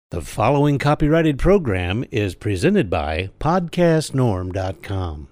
The following copyrighted program is presented by podcastnorm.com.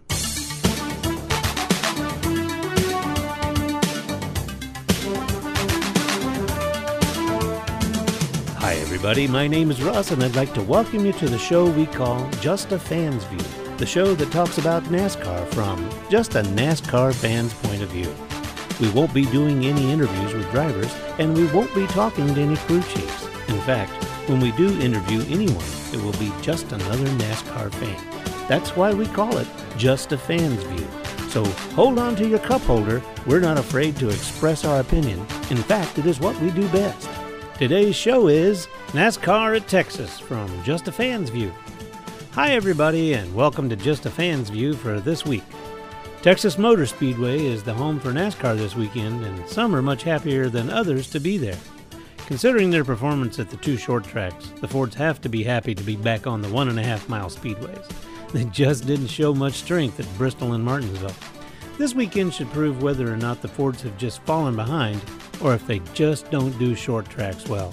Hi everybody, my name is Russ and I'd like to welcome you to the show we call Just a Fan's View, the show that talks about NASCAR from just a NASCAR fan's point of view. We won't be doing any interviews with drivers and we won't be talking to any crew chiefs. In fact, when we do interview anyone, it will be just another NASCAR fan. That's why we call it Just a Fan's View. So hold on to your cup holder. We're not afraid to express our opinion. In fact, it is what we do best. Today's show is NASCAR at Texas from Just a Fan's View. Hi everybody and welcome to Just a Fan's View for this week. Texas Motor Speedway is the home for NASCAR this weekend and some are much happier than others to be there. Considering their performance at the two short tracks, the Fords have to be happy to be back on the 1.5-mile speedways. They just didn't show much strength at Bristol and Martinsville. This weekend should prove whether or not the Fords have just fallen behind or if they just don't do short tracks well.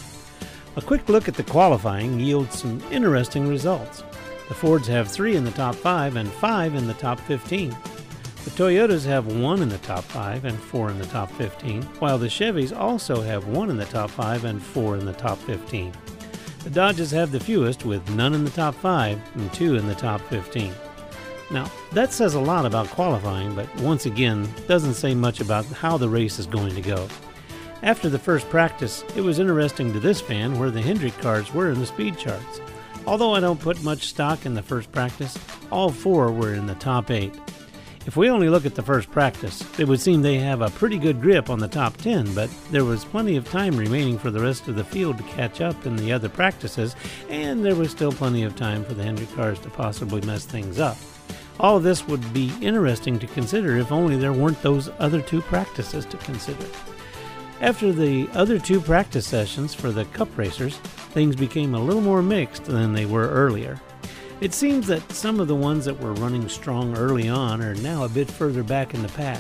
A quick look at the qualifying yields some interesting results. The Fords have 3 in the top 5 and 5 in the top 15. The Toyotas have 1 in the top 5 and 4 in the top 15, while the Chevys also have 1 in the top 5 and 4 in the top 15. The Dodges have the fewest with none in the top 5 and 2 in the top 15. Now, that says a lot about qualifying, but once again, doesn't say much about how the race is going to go. After the first practice, it was interesting to this fan where the Hendrick cars were in the speed charts. Although I don't put much stock in the first practice, all 4 were in the top 8. If we only look at the first practice, it would seem they have a pretty good grip on the top 10, but there was plenty of time remaining for the rest of the field to catch up in the other practices, and there was still plenty of time for the Hendrick cars to possibly mess things up. All of this would be interesting to consider if only there weren't those other 2 practices to consider. After the other 2 practice sessions for the Cup racers, things became a little more mixed than they were earlier. It seems that some of the ones that were running strong early on are now a bit further back in the pack.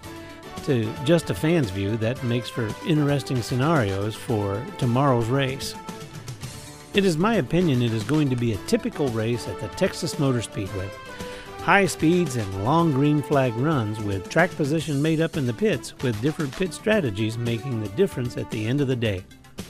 To Just a Fan's View, that makes for interesting scenarios for tomorrow's race. It is my opinion it is going to be a typical race at the Texas Motor Speedway. High speeds and long green flag runs with track position made up in the pits with different pit strategies making the difference at the end of the day.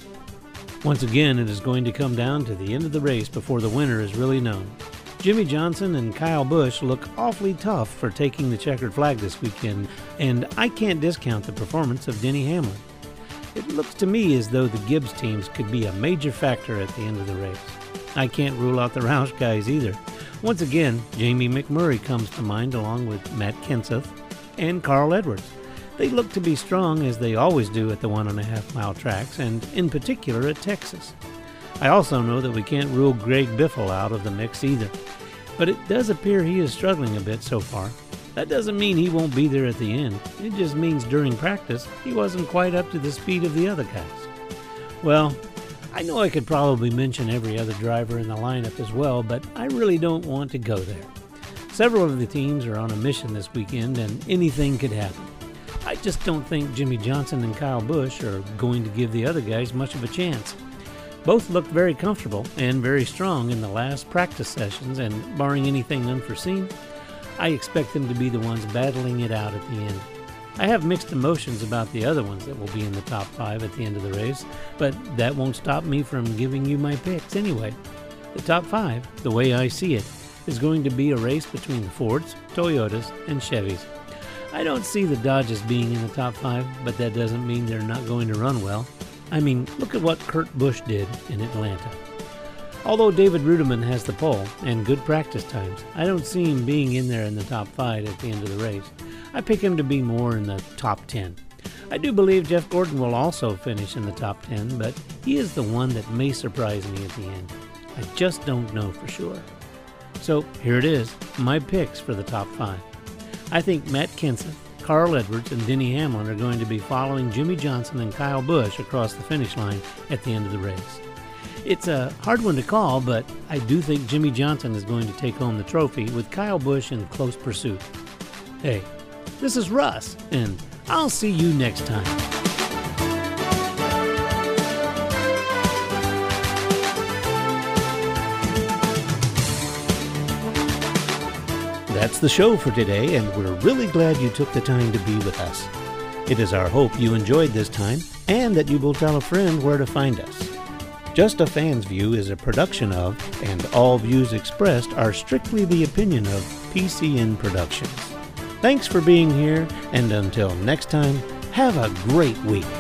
Once again, it is going to come down to the end of the race before the winner is really known. Jimmie Johnson and Kyle Busch look awfully tough for taking the checkered flag this weekend, and I can't discount the performance of Denny Hamlin. It looks to me as though the Gibbs teams could be a major factor at the end of the race. I can't rule out the Roush guys either. Once again, Jamie McMurray comes to mind along with Matt Kenseth and Carl Edwards. They look to be strong as they always do at the 1.5-mile tracks, and in particular at Texas. I also know that we can't rule Greg Biffle out of the mix either, but it does appear he is struggling a bit so far. That doesn't mean he won't be there at the end. It just means during practice he wasn't quite up to the speed of the other guys. Well, I know I could probably mention every other driver in the lineup as well, but I really don't want to go there. Several of the teams are on a mission this weekend and anything could happen. I just don't think Jimmie Johnson and Kyle Busch are going to give the other guys much of a chance. Both looked very comfortable and very strong in the last practice sessions, and barring anything unforeseen, I expect them to be the ones battling it out at the end. I have mixed emotions about the other ones that will be in the top 5 at the end of the race, but that won't stop me from giving you my picks anyway. The top 5, the way I see it, is going to be a race between the Fords, Toyotas, and Chevys. I don't see the Dodges being in the top 5, but that doesn't mean they're not going to run well. I mean, look at what Kurt Busch did in Atlanta. Although David Reutimann has the pole and good practice times, I don't see him being in there in the top 5 at the end of the race. I pick him to be more in the top 10. I do believe Jeff Gordon will also finish in the top 10, but he is the one that may surprise me at the end. I just don't know for sure. So here it is, my picks for the top 5. I think Matt Kenseth, Carl Edwards, and Denny Hamlin are going to be following Jimmie Johnson and Kyle Busch across the finish line at the end of the race. It's a hard one to call, but I do think Jimmie Johnson is going to take home the trophy with Kyle Busch in close pursuit. Hey, this is Russ, and I'll see you next time. That's the show for today, and we're really glad you took the time to be with us. It is our hope you enjoyed this time and that you will tell a friend where to find us. Just a Fan's View is a production of, and all views expressed are strictly the opinion of, PCN Productions. Thanks for being here, and until next time, have a great week.